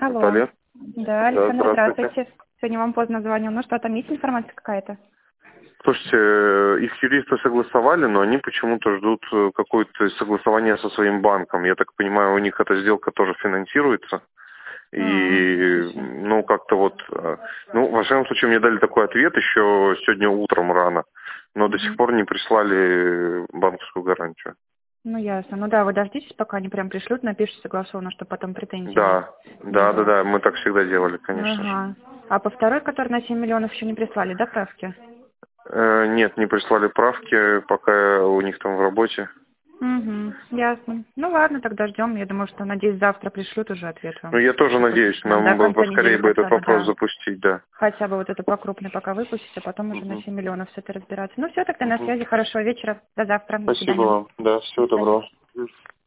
Алло. Алло. Да, Александр, Здравствуйте. здравствуйте. Сегодня вам поздно звонил. Ну что, там есть информация какая-то? Слушайте, их юристы согласовали, но они почему-то ждут какое-то согласование со своим банком. Я так понимаю, у них эта сделка тоже финансируется. И, ну, как-то вот, ну, во всяком случае, мне дали такой ответ еще сегодня утром рано, но до сих пор не прислали банковскую гарантию. Ну, ясно. Ну да, вы дождитесь, пока они прям пришлют, напишите согласованно, чтобы потом претензий Да, не да, да, было. да, мы так всегда делали, конечно же. Ага. А по второй, который на 7 миллионов, еще не прислали, да, правки? Нет, не прислали правки, пока у них там в работе. Угу, ясно. Ну ладно, тогда ждем. Я думаю, что, надеюсь, завтра пришлют уже ответ Ну, вам. я тоже Чтобы надеюсь, нам до нам бы конца недели поскорее бы хотя этот бы, вопрос да. запустить, да. Хотя бы вот это по крупной пока выпустить, а потом уже на Мгм. 7 миллионов все это разбираться. Ну все, тогда на Мгм. связи. Хорошего вечера. До завтра. До Спасибо свидания. вам. Да, До всего свидания. доброго.